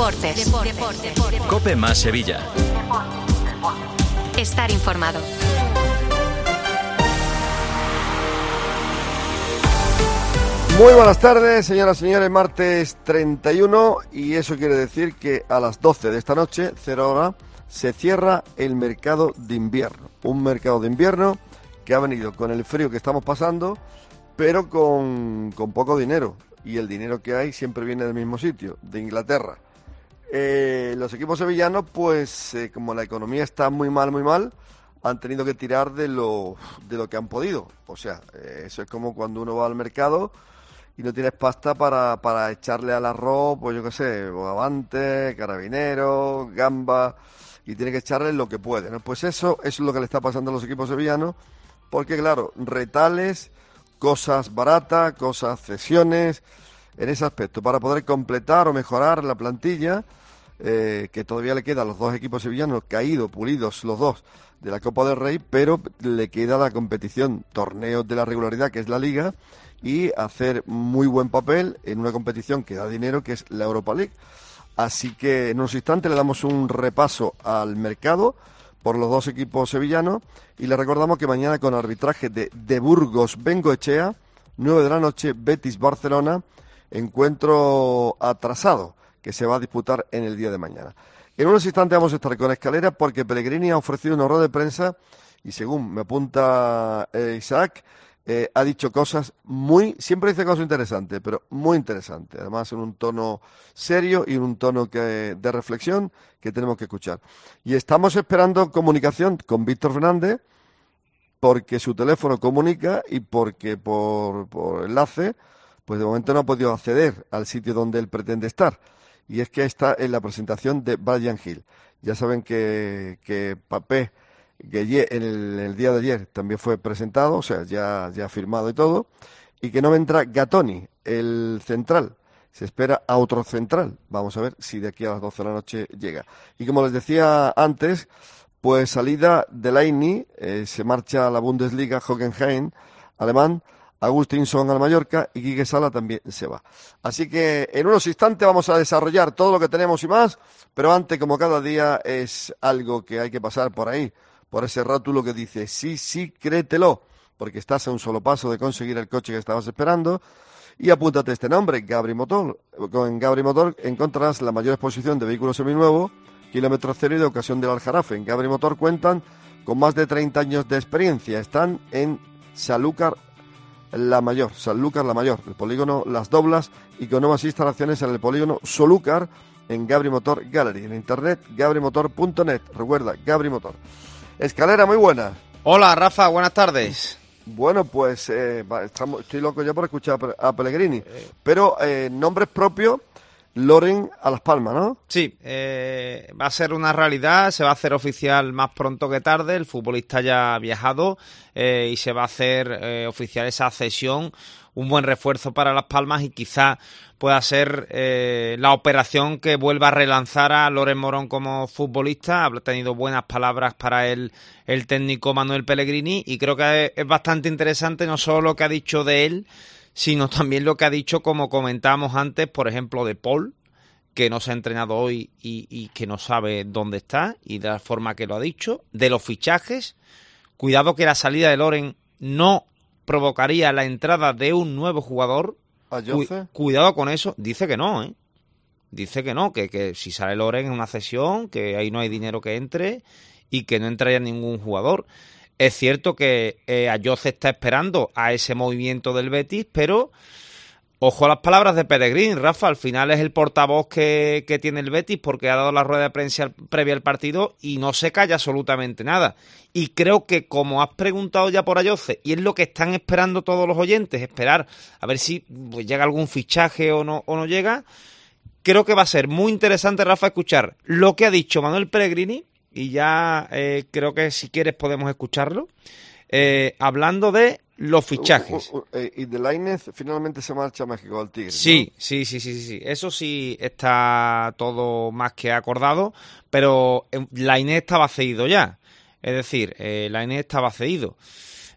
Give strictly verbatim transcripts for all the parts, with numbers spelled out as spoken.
Deportes. Deportes. Deportes. COPE más Sevilla. Estar informado. Muy buenas tardes, señoras y señores, martes treinta y uno, y eso quiere decir que a las doce de esta noche, cero hora, se cierra el mercado de invierno. Un mercado de invierno que ha venido con el frío que estamos pasando, pero con, con poco dinero, y el dinero que hay siempre viene del mismo sitio, de Inglaterra. Eh, los equipos sevillanos, pues eh, como la economía está muy mal, muy mal, han tenido que tirar de lo, de lo que han podido. O sea, eh, eso es como cuando uno va al mercado y no tienes pasta para, para echarle al arroz, pues yo qué sé, bogavante, carabinero, gamba, y tiene que echarle lo que puede, ¿no? Pues eso, eso es lo que le está pasando a los equipos sevillanos, porque claro, retales, cosas baratas, cosas cesiones, en ese aspecto, para poder completar o mejorar la plantilla, eh, que todavía le queda a los dos equipos sevillanos caídos, pulidos los dos, de la Copa del Rey, pero le queda la competición, torneos de la regularidad, que es la Liga, y hacer muy buen papel en una competición que da dinero, que es la Europa League. Así que en unos instantes le damos un repaso al mercado por los dos equipos sevillanos y le recordamos que mañana con arbitraje de, de Burgos Bengoechea, nueve de la noche, Betis Barcelona, encuentro atrasado que se va a disputar en el día de mañana. En unos instantes vamos a estar con Escalera porque Pellegrini ha ofrecido una rueda de prensa y según me apunta eh, Isaac, Eh, ha dicho cosas muy, siempre dice cosas interesantes, pero muy interesantes, además en un tono serio y en un tono que, de reflexión que tenemos que escuchar. Y estamos esperando comunicación con Víctor Fernández, porque su teléfono comunica y porque por, por enlace, pues de momento no ha podido acceder al sitio donde él pretende estar. Y es que está en la presentación de Brian Hill. Ya saben que, que Papé, que en el, el día de ayer también fue presentado, o sea, ya, ya firmado y todo, y que no vendrá Gatoni, el central. Se espera a otro central. Vamos a ver si de aquí a las doce de la noche llega. Y como les decía antes, pues salida de Laini, eh, se marcha a la Bundesliga Hockenheim, alemán, Agustinsson al Mallorca y Quique Sala también se va. Así que en unos instantes vamos a desarrollar todo lo que tenemos y más, pero antes, como cada día, es algo que hay que pasar por ahí, por ese rótulo que dice, sí, sí, créetelo, porque estás a un solo paso de conseguir el coche que estabas esperando. Y apúntate este nombre, Gabri Motor. Con Gabri Motor encontrarás la mayor exposición de vehículos seminuevos, kilómetro cero y de ocasión del Aljarafe. En Gabri Motor cuentan con más de treinta años de experiencia. Están en Sanlúcar la Mayor, Sanlúcar la Mayor, el polígono Las Doblas, y con nuevas instalaciones en el polígono Solúcar, en Gabri Motor Gallery. En internet, gabri motor punto net. Recuerda, Gabri Motor. Escalera, muy buena. Hola, Rafa, buenas tardes. Bueno, pues eh, estamos, estoy loco ya por escuchar a Pellegrini. Pero eh, nombres propios, Loren a Las Palmas, ¿no? Sí, eh, va a ser una realidad, se va a hacer oficial más pronto que tarde, el futbolista ya ha viajado eh, y se va a hacer eh, oficial esa cesión, un buen refuerzo para Las Palmas y quizá pueda ser eh, la operación que vuelva a relanzar a Loren Morón como futbolista. Ha tenido buenas palabras para él el técnico Manuel Pellegrini y creo que es bastante interesante no solo lo que ha dicho de él, sino también lo que ha dicho, como comentábamos antes, por ejemplo, de Paul, que no se ha entrenado hoy y, y que no sabe dónde está y de la forma que lo ha dicho, de los fichajes. Cuidado que la salida de Loren no provocaría la entrada de un nuevo jugador. Cu- cuidado con eso. Dice que no, ¿eh? Dice que no, que, que si sale Loren en una cesión, que ahí no hay dinero que entre y que no entraría ningún jugador. Es cierto que eh, Ayoce está esperando a ese movimiento del Betis, pero ojo a las palabras de Pellegrini, Rafa, al final es el portavoz que, que tiene el Betis porque ha dado la rueda de prensa previa al partido y no se calla absolutamente nada. Y creo que como has preguntado ya por Ayoce, y es lo que están esperando todos los oyentes, esperar a ver si pues, llega algún fichaje o no, o no llega, creo que va a ser muy interesante, Rafa, escuchar lo que ha dicho Manuel Pellegrini. Y ya eh, creo que si quieres podemos escucharlo, eh, hablando de los fichajes. Uh, uh, uh, y de Lainez finalmente se marcha a México al Tigre, sí, ¿no? sí, sí, sí, sí, eso sí está todo más que acordado, pero Lainez estaba cedido ya, es decir, eh, Lainez estaba cedido.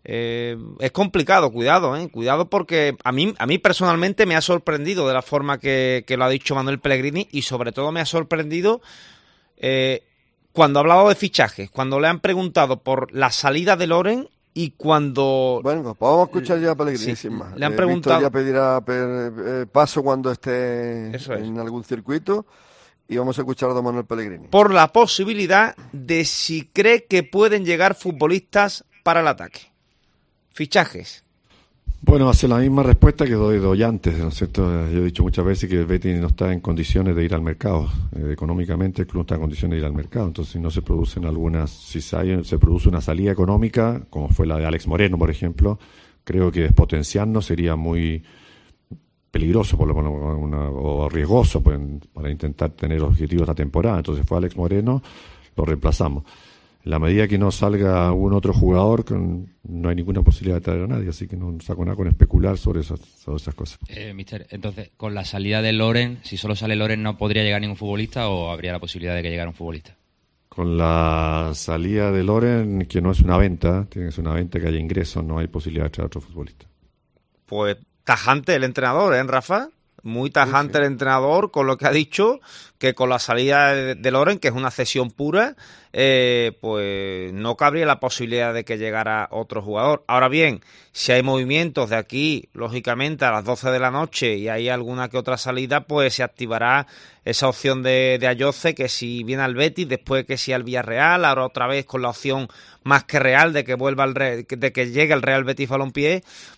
Eh, es complicado, cuidado, ¿eh? Cuidado porque a mí, a mí personalmente me ha sorprendido de la forma que, que lo ha dicho Manuel Pellegrini y sobre todo me ha sorprendido eh, cuando ha hablado de fichajes, cuando le han preguntado por la salida de Loren y cuando... Bueno, pues vamos a escuchar ya a Pellegrini, sí, sin más. Le han eh, preguntado... Víctor ya pedirá per, eh, paso cuando esté Eso es. en algún circuito y vamos a escuchar a don Manuel Pellegrini. Por la posibilidad de si cree que pueden llegar futbolistas para el ataque. Fichajes. Bueno, hace la misma respuesta que doy, doy antes, ¿no es cierto? Yo he dicho muchas veces que el Betis no está en condiciones de ir al mercado. Eh, económicamente el club no está en condiciones de ir al mercado. Entonces, si no se producen algunas, si se, se produce una salida económica, como fue la de Alex Moreno, por ejemplo, creo que despotenciarnos sería muy peligroso por lo menos, una, o riesgoso pues, para intentar tener objetivos esta temporada. Entonces fue Alex Moreno, lo reemplazamos. En la medida que no salga algún otro jugador, con, no hay ninguna posibilidad de traer a nadie, así que no saco nada con especular sobre esas, sobre esas cosas. Eh, mister, entonces, con la salida de Loren, si solo sale Loren, ¿no podría llegar ningún futbolista o habría la posibilidad de que llegara un futbolista? Con la salida de Loren, que no es una venta, tiene que ser una venta que haya ingresos, no hay posibilidad de traer a otro futbolista. Pues tajante el entrenador, ¿eh, Rafa? Muy tajante sí, sí. El entrenador con lo que ha dicho, que con la salida de, de Loren, que es una cesión pura, eh, pues no cabría la posibilidad de que llegara otro jugador. Ahora bien, si hay movimientos de aquí, lógicamente a las doce de la noche y hay alguna que otra salida, pues se activará esa opción de, de Ayoce, que si viene al Betis, después que si al Villarreal, ahora otra vez con la opción más que real de que vuelva al Re, de que llegue el Real Betis Balompié,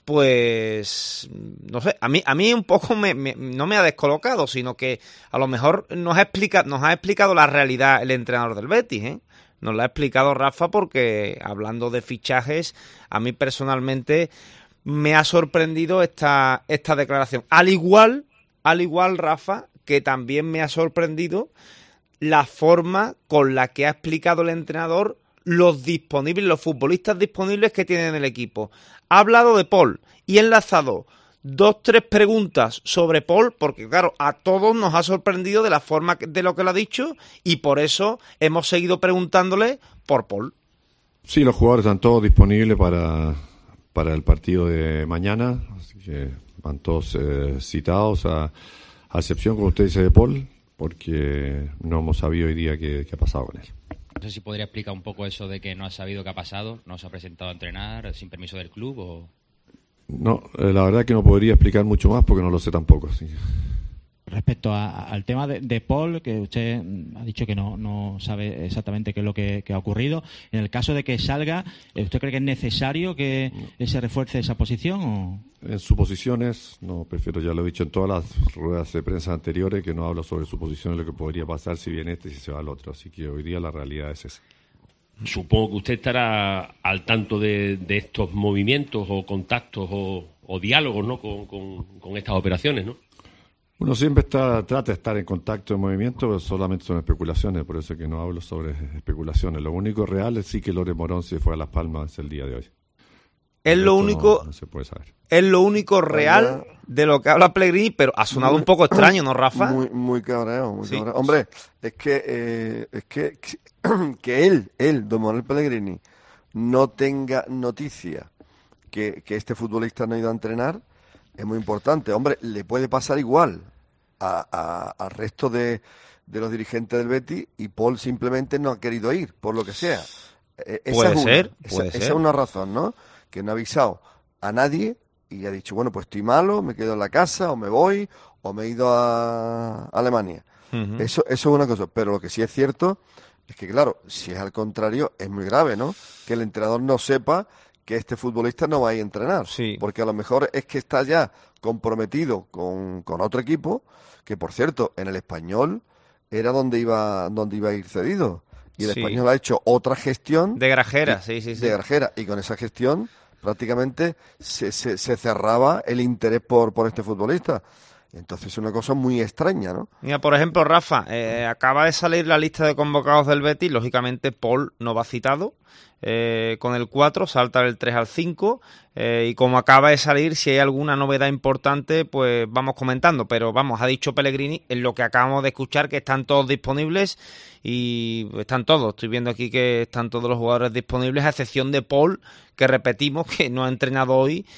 pues no sé, a mí a mí un poco me, me, no me ha descolocado, sino que a lo mejor nos ha explicado nos ha explicado la realidad el entrenador del Betis, ¿eh? Nos la ha explicado Rafa, porque hablando de fichajes, a mí personalmente me ha sorprendido esta esta declaración. Al igual, al igual Rafa, que también me ha sorprendido la forma con la que ha explicado el entrenador los disponibles, los futbolistas disponibles que tienen el equipo. Ha hablado de Paul y ha enlazado dos, tres preguntas sobre Paul, porque claro, a todos nos ha sorprendido de la forma de lo que lo ha dicho y por eso hemos seguido preguntándole por Paul. Sí, los jugadores están todos disponibles para, para el partido de mañana, así que van todos eh, citados, a, a excepción, como usted dice, de Paul, porque no hemos sabido hoy día qué, qué ha pasado con él. No sé si podría explicar un poco eso de que no ha sabido qué ha pasado, no se ha presentado a entrenar sin permiso del club o... No, eh, la verdad es que no podría explicar mucho más porque no lo sé tampoco. Sí. Respecto a, al tema de, de Paul, que usted ha dicho que no, no sabe exactamente qué es lo que, que ha ocurrido, en el caso de que salga, ¿usted cree que es necesario que se refuerce esa posición? O? En suposiciones, no, prefiero, ya lo he dicho en todas las ruedas de prensa anteriores, que no hablo sobre suposiciones, lo que podría pasar si viene este y si se va el otro. Así que hoy día la realidad es esa. Supongo que usted estará al tanto de, de estos movimientos o contactos o, o diálogos, ¿no? con, con, con estas operaciones, ¿no? Uno siempre está, trata de estar en contacto en movimiento, pero solamente son especulaciones, por eso es que no hablo sobre especulaciones. Lo único real es sí que Loren Morón se fue a Las Palmas el día de hoy. Es lo único, no, no se puede saber. Es lo único real de lo que habla Pellegrini, pero ha sonado muy, un poco extraño, ¿no, Rafa? Muy, muy cabreo, muy sí. cabreo. Hombre, es que, eh, es que, que él, él, don Manuel Pellegrini, no tenga noticia que, que este futbolista no ha ido a entrenar, es muy importante. Hombre, le puede pasar igual a, a, al resto de, de los dirigentes del Betis y Paul simplemente no ha querido ir, por lo que sea. Eh, esa puede es una, ser, esa, puede esa ser. es una razón, ¿no? Que no ha avisado a nadie y ha dicho, bueno, pues estoy malo, me quedo en la casa, o me voy, o me he ido a Alemania. Uh-huh. Eso, eso es una cosa, pero lo que sí es cierto es que, claro, si es al contrario, es muy grave, ¿no? Que el entrenador no sepa que este futbolista no va a ir a entrenar. Sí. Porque a lo mejor es que está ya comprometido con, con otro equipo, que por cierto, en el Español era donde iba, donde iba a ir cedido. Y el sí. Español ha hecho otra gestión. De Grajera, y, sí, sí, sí. De Grajera. Y con esa gestión prácticamente se, se, se cerraba el interés por, por este futbolista. Entonces es una cosa muy extraña, ¿no? Mira, por ejemplo, Rafa, eh, acaba de salir la lista de convocados del Betis. Lógicamente Paul no va citado. Eh, con el cuatro, salta del tres al cinco. Eh, y como acaba de salir, si hay alguna novedad importante, pues vamos comentando. Pero vamos, ha dicho Pellegrini, en lo que acabamos de escuchar, que están todos disponibles. Y están todos. Estoy viendo aquí que están todos los jugadores disponibles, a excepción de Paul, que repetimos que no ha entrenado hoy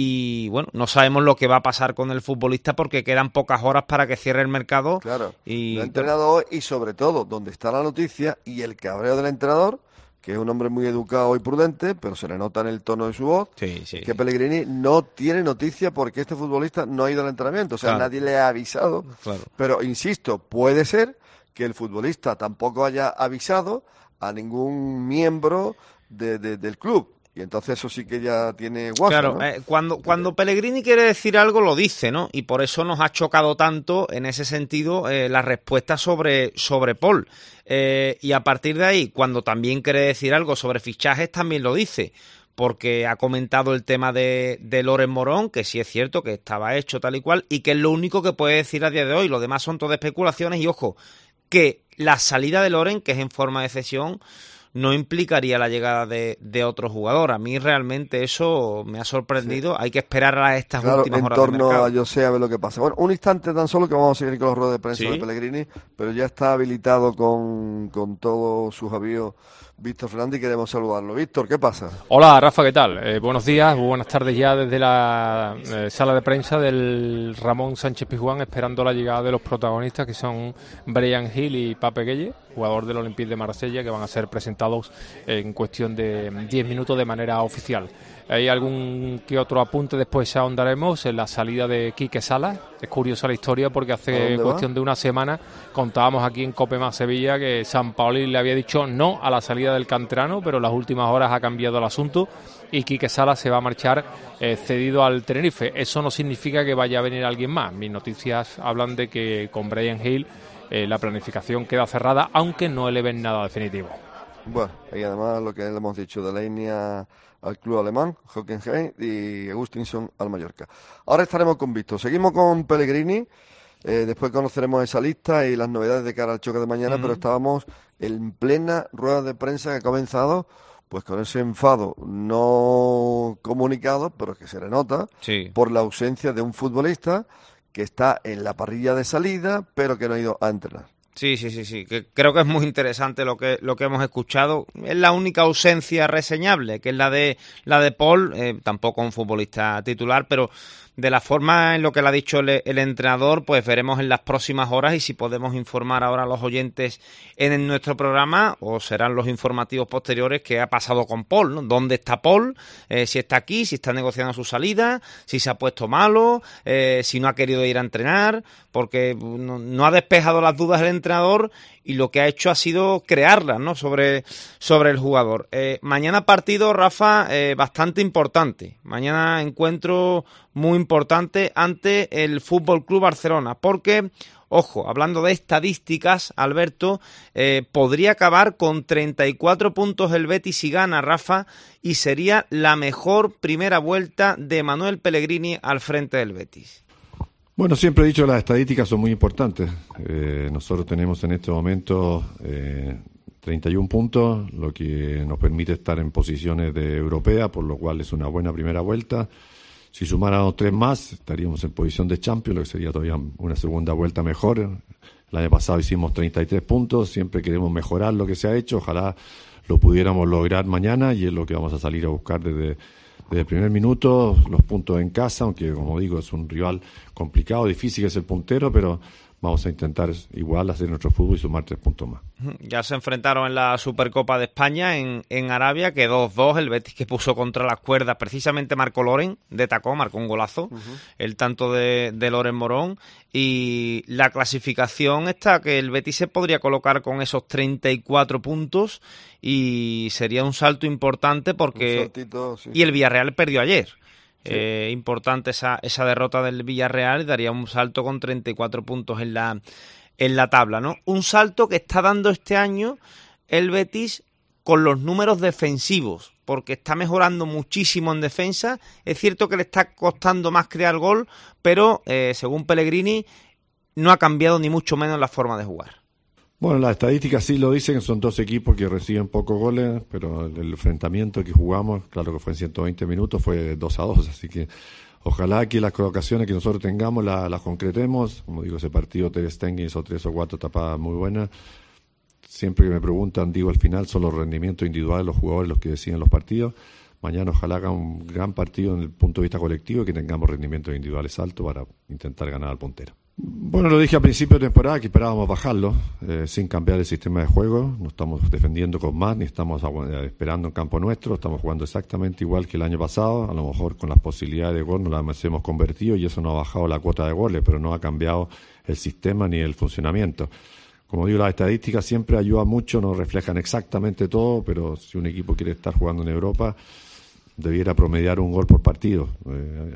y bueno, no sabemos lo que va a pasar con el futbolista porque quedan pocas horas para que cierre el mercado. Claro, y no ha entrenado hoy y sobre todo donde está la noticia y el cabreo del entrenador, que es un hombre muy educado y prudente, pero se le nota en el tono de su voz, sí, sí. que Pellegrini no tiene noticia porque este futbolista no ha ido al entrenamiento, o sea, Claro. nadie le ha avisado, Claro. pero insisto, puede ser que el futbolista tampoco haya avisado a ningún miembro de, de, del club. Y entonces eso sí que ya tiene guasa, Claro, ¿no? eh, cuando, cuando Pellegrini quiere decir algo lo dice, ¿no? Y por eso nos ha chocado tanto en ese sentido eh, la respuesta sobre, sobre Paul. Eh, y a partir de ahí, cuando también quiere decir algo sobre fichajes, también lo dice. Porque ha comentado el tema de, de Loren Morón, que sí es cierto que estaba hecho tal y cual, y que es lo único que puede decir a día de hoy. Lo demás son todas especulaciones y, ojo, que la salida de Loren, que es en forma de cesión, no implicaría la llegada de, de otro jugador. A mí realmente eso me ha sorprendido. Sí. Hay que esperar a estas claro, últimas en horas torno de mercado. a José a ver lo que pasa. Bueno, un instante tan solo que vamos a seguir con los ruedas de prensa ¿Sí? de Pellegrini, pero ya está habilitado con, con todos sus avíos Víctor Fernández y queremos saludarlo. Víctor, ¿qué pasa? Hola, Rafa, ¿qué tal? Eh, buenos días, buenas tardes ya desde la eh, sala de prensa del Ramón Sánchez Pizjuán, esperando la llegada de los protagonistas, que son Bryan Gil y Pape Gueye, jugador del Olympique de Marsella, que van a ser presentados en cuestión de diez minutos de manera oficial. Hay algún que otro apunte, después ahondaremos en la salida de Quique Salas. Es curiosa la historia porque hace cuestión va? de una semana contábamos aquí en Cope Más Sevilla que San Paoli le había dicho no a la salida del canterano, pero en las últimas horas ha cambiado el asunto y Quique Salas se va a marchar eh, cedido al Tenerife. Eso no significa que vaya a venir alguien más. Mis noticias hablan de que con Bryan Gil eh, la planificación queda cerrada, aunque no eleven nada definitivo. Bueno, y además lo que le hemos dicho, de Leinia al club alemán, Hockenheim, y Agustinson al Mallorca. Ahora estaremos con Víctor. Seguimos con Pellegrini, eh, después conoceremos esa lista y las novedades de cara al choque de mañana, uh-huh. pero estábamos en plena rueda de prensa que ha comenzado, pues con ese enfado no comunicado, pero que se le nota, sí. por la ausencia de un futbolista que está en la parrilla de salida, pero que no ha ido a entrenar. Sí, sí, sí, sí, que creo que es muy interesante lo que lo que hemos escuchado. Es la única ausencia reseñable, que es la de la de Paul, eh, tampoco un futbolista titular, pero de la forma en lo que le ha dicho el, el entrenador, pues veremos en las próximas horas y si podemos informar ahora a los oyentes en, en nuestro programa, o serán los informativos posteriores, qué ha pasado con Paul, ¿no? ¿Dónde está Paul? Eh, si está aquí, si está negociando su salida, si se ha puesto malo, eh, si no ha querido ir a entrenar, porque no, no ha despejado las dudas el entrenador y lo que ha hecho ha sido crearlas, ¿no? sobre, sobre el jugador. Eh, mañana partido, Rafa, eh, bastante importante. Mañana encuentro muy importante ante el Fútbol Club Barcelona, porque, ojo, hablando de estadísticas, Alberto, eh, podría acabar con treinta y cuatro puntos el Betis si gana, Rafa, y sería la mejor primera vuelta de Manuel Pellegrini al frente del Betis. Bueno, siempre he dicho que las estadísticas son muy importantes. Eh, nosotros tenemos en este momento eh, treinta y un puntos, lo que nos permite estar en posiciones de europea, por lo cual es una buena primera vuelta. Si sumáramos tres más, estaríamos en posición de Champions, lo que sería todavía una segunda vuelta mejor. El año pasado hicimos treinta y tres puntos, siempre queremos mejorar lo que se ha hecho, ojalá lo pudiéramos lograr mañana y es lo que vamos a salir a buscar desde... Desde el primer minuto, los puntos en casa, aunque como digo es un rival complicado, difícil, que es el puntero, pero vamos a intentar igual hacer nuestro fútbol y sumar tres puntos más. Ya se enfrentaron en la Supercopa de España en, en Arabia, que dos dos, el Betis que puso contra las cuerdas, precisamente marcó Loren, de tacó, marcó un golazo, uh-huh. el tanto de, de Loren Morón, y la clasificación está que el Betis se podría colocar con esos treinta y cuatro puntos y sería un salto importante porque... Un saltito, sí. Y el Villarreal perdió ayer. Sí. Eh, importante esa, esa derrota del Villarreal, daría un salto con treinta y cuatro puntos en la, en la tabla, ¿no? Un salto que está dando este año el Betis con los números defensivos, porque está mejorando muchísimo en defensa. Es cierto que le está costando más crear gol, pero eh, según Pellegrini no ha cambiado ni mucho menos la forma de jugar. Bueno, las estadísticas sí lo dicen, son dos equipos que reciben pocos goles, pero el enfrentamiento que jugamos, claro que fue en ciento veinte minutos, fue dos a dos, así que ojalá que las colocaciones que nosotros tengamos las, las concretemos. Como digo, ese partido Ter Stegen hizo tres o cuatro tapadas muy buenas. Siempre que me preguntan, digo al final, son los rendimientos individuales de los jugadores los que deciden los partidos. mañana ojalá haga un gran partido en el punto de vista colectivo y que tengamos rendimientos individuales altos para intentar ganar al puntero. Bueno, lo dije al principio de temporada que esperábamos bajarlo eh, sin cambiar el sistema de juego. No estamos defendiendo con más ni estamos esperando en campo nuestro. Estamos jugando exactamente igual que el año pasado. A lo mejor con las posibilidades de gol no las hemos convertido y eso no ha bajado la cuota de goles, pero no ha cambiado el sistema ni el funcionamiento. Como digo, las estadísticas siempre ayudan mucho, no reflejan exactamente todo, pero si un equipo quiere estar jugando en Europa, debiera promediar un gol por partido. Eh,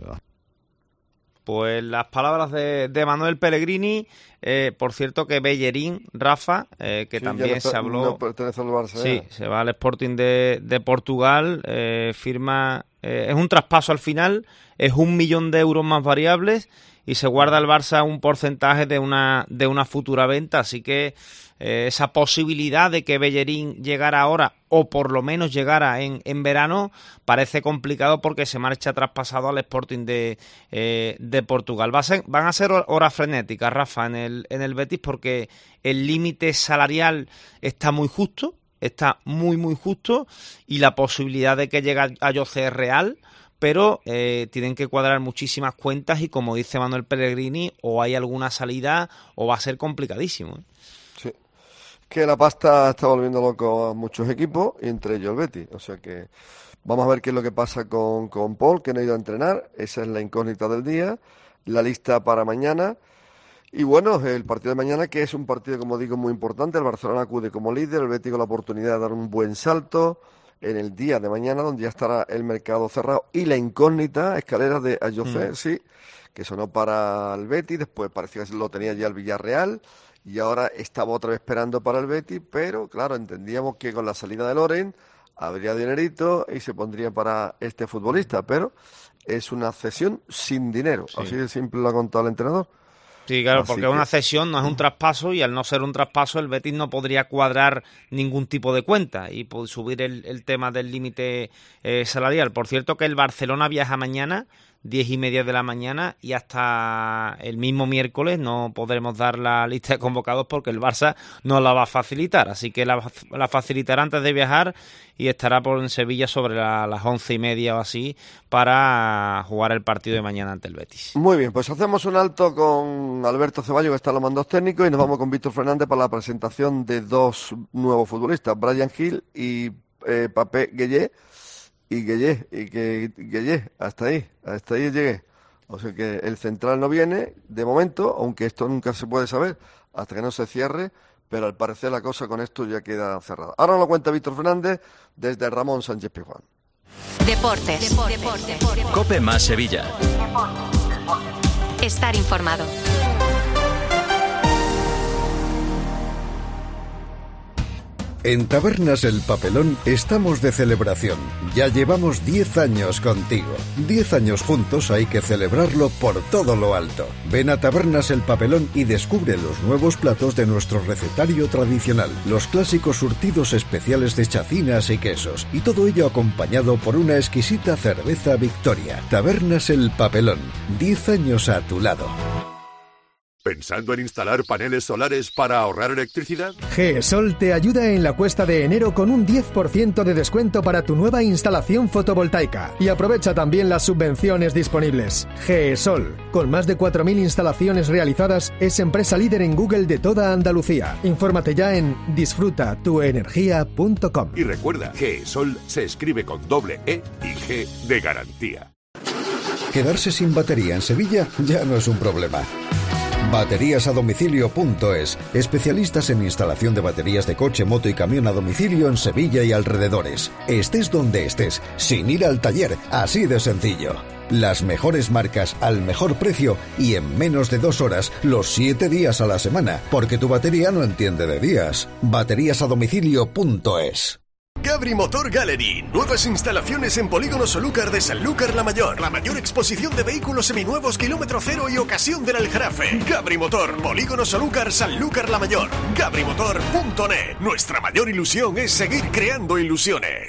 Pues las palabras de, de Manuel Pellegrini, eh, por cierto que Bellerín, Rafa, eh, que sí, también no, se habló... No pertenece al Barça. Sí, ¿eh? se va al Sporting de, de Portugal, eh, firma... Eh, es un traspaso al final, es un millón de euros más variables y se guarda el Barça un porcentaje de una, de una futura venta, así que eh, esa posibilidad de que Bellerín llegara ahora o por lo menos llegara en, en verano parece complicado porque se marcha traspasado al Sporting de, eh, de Portugal. Va a ser, van a ser horas frenéticas, Rafa, en el, en el Betis porque el límite salarial está muy justo, está muy muy justo y la posibilidad de que llegue a Jose es real, pero eh, tienen que cuadrar muchísimas cuentas y como dice Manuel Pellegrini, o hay alguna salida o va a ser complicadísimo. Sí, que la pasta está volviendo loco a muchos equipos, y entre ellos el Betis, o sea que vamos a ver qué es lo que pasa con, con Paul, que no ha ido a entrenar, esa es la incógnita del día, la lista para mañana. Y bueno, el partido de mañana, que es un partido, como digo, muy importante. El Barcelona acude como líder, el Betis con la oportunidad de dar un buen salto en el día de mañana, donde ya estará el mercado cerrado. Y la incógnita, escalera de Ayoce, mm. sí, que sonó para el Betis, después parecía que lo tenía ya el Villarreal, y ahora estaba otra vez esperando para el Betis, pero claro, entendíamos que con la salida de Loren habría dinerito y se pondría para este futbolista, pero es una cesión sin dinero, sí. Así de simple lo ha contado el entrenador. Sí, claro, Así porque que... es una cesión, no es un traspaso y al no ser un traspaso el Betis no podría cuadrar ningún tipo de cuenta y subir el, el tema del límite eh, salarial. Por cierto que el Barcelona viaja mañana, diez y media de la mañana, y hasta el mismo miércoles no podremos dar la lista de convocados porque el Barça no la va a facilitar, así que la, la facilitará antes de viajar y estará por en Sevilla sobre la, las once y media o así para jugar el partido de mañana ante el Betis. Muy bien, pues hacemos un alto con Alberto Ceballos, que está en los mandos técnicos, y nos vamos con Víctor Fernández para la presentación de dos nuevos futbolistas, Bryan Gil y eh, Pape Gueye. Y Gueye, y que Gueye, hasta ahí, hasta ahí llegué. O sea que el central no viene, de momento, aunque esto nunca se puede saber hasta que no se cierre, pero al parecer la cosa con esto ya queda cerrada. Ahora nos lo cuenta Víctor Fernández desde Ramón Sánchez Pizjuán. Deportes. Deportes. Deportes. Deportes. Cope más Sevilla. Estar informado. En Tabernas El Papelón estamos de celebración. Ya llevamos diez años contigo. diez años juntos hay que celebrarlo por todo lo alto. Ven a Tabernas El Papelón y descubre los nuevos platos de nuestro recetario tradicional, los clásicos surtidos especiales de chacinas y quesos, y todo ello acompañado por una exquisita cerveza Victoria. Tabernas El Papelón, diez años a tu lado. ¿Pensando en instalar paneles solares para ahorrar electricidad? GESOL te ayuda en la cuesta de enero con un diez por ciento de descuento para tu nueva instalación fotovoltaica. Y aprovecha también las subvenciones disponibles. GESOL, con más de cuatro mil instalaciones realizadas, es empresa líder en Google de toda Andalucía. Infórmate ya en disfruta tu energía punto com. Y recuerda, GESOL se escribe con doble E y G de garantía. Quedarse sin batería en Sevilla ya no es un problema. baterías a domicilio punto es, especialistas en instalación de baterías de coche, moto y camión a domicilio en Sevilla y alrededores. Estés donde estés, sin ir al taller, así de sencillo. Las mejores marcas al mejor precio y en menos de dos horas, los siete días a la semana, porque tu batería no entiende de días. baterías a domicilio punto es. Gabri Motor Gallery. Nuevas instalaciones en Polígono Solúcar de Sanlúcar la Mayor. La mayor exposición de vehículos seminuevos, kilómetro cero y ocasión del Aljarafe. Gabri Motor, Polígono Solúcar, Sanlúcar la Mayor. Gabri Motor punto net. Nuestra mayor ilusión es seguir creando ilusiones.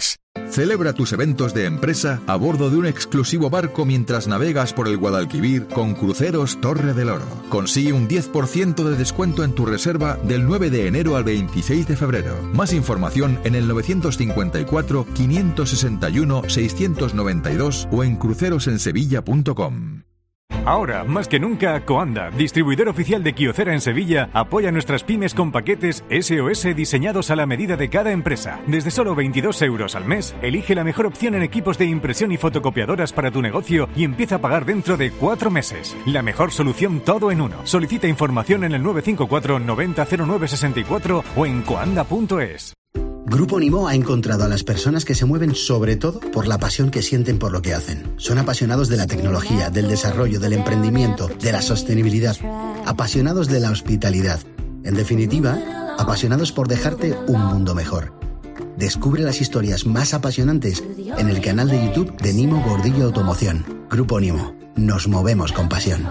Celebra tus eventos de empresa a bordo de un exclusivo barco mientras navegas por el Guadalquivir con Cruceros Torre del Oro. Consigue un diez por ciento de descuento en tu reserva del nueve de enero al veintiséis de febrero. Más información en el novecientos cincuenta y cuatro, quinientos sesenta y uno, seiscientos noventa y dos o en crucerosensevilla punto com. Ahora, más que nunca, Coanda, distribuidor oficial de Kyocera en Sevilla, apoya a nuestras pymes con paquetes S O S diseñados a la medida de cada empresa. Desde solo veintidós euros al mes, elige la mejor opción en equipos de impresión y fotocopiadoras para tu negocio y empieza a pagar dentro de cuatro meses. La mejor solución todo en uno. Solicita información en el nueve cinco cuatro, noventa, cero nueve sesenta y cuatro o en coanda punto es. Grupo Nimo ha encontrado a las personas que se mueven sobre todo por la pasión que sienten por lo que hacen. Son apasionados de la tecnología, del desarrollo, del emprendimiento, de la sostenibilidad, apasionados de la hospitalidad. En definitiva, apasionados por dejarte un mundo mejor. Descubre las historias más apasionantes en el canal de YouTube de Nimo Gordillo Automoción. Grupo Nimo, nos movemos con pasión.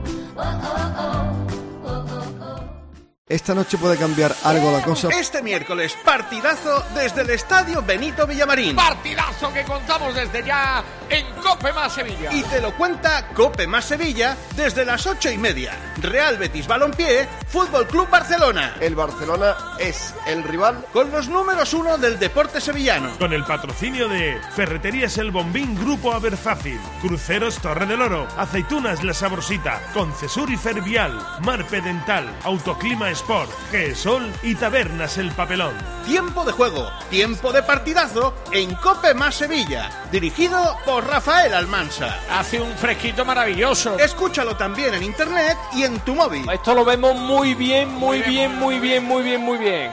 Esta noche puede cambiar algo la cosa. Este miércoles, partidazo desde el Estadio Benito Villamarín. Partidazo que contamos desde ya en Cope Más Sevilla. Y te lo cuenta Cope Más Sevilla desde las ocho y media. Real Betis Balompié, Fútbol Club Barcelona. El Barcelona es el rival con los números uno del deporte sevillano. Con el patrocinio de Ferreterías El Bombín, Grupo Aberfácil, Cruceros Torre del Oro, Aceitunas La Saborsita, Concesur y Fervial, Marpe Dental, Autoclima Sport, GESOL y Tabernas El Papelón. Tiempo de juego, tiempo de partidazo en Cope Más Sevilla, dirigido por Rafael Almansa. Hace un fresquito maravilloso. Escúchalo también en internet y en tu móvil. Esto lo vemos muy bien, muy bien, muy bien, muy bien, muy bien.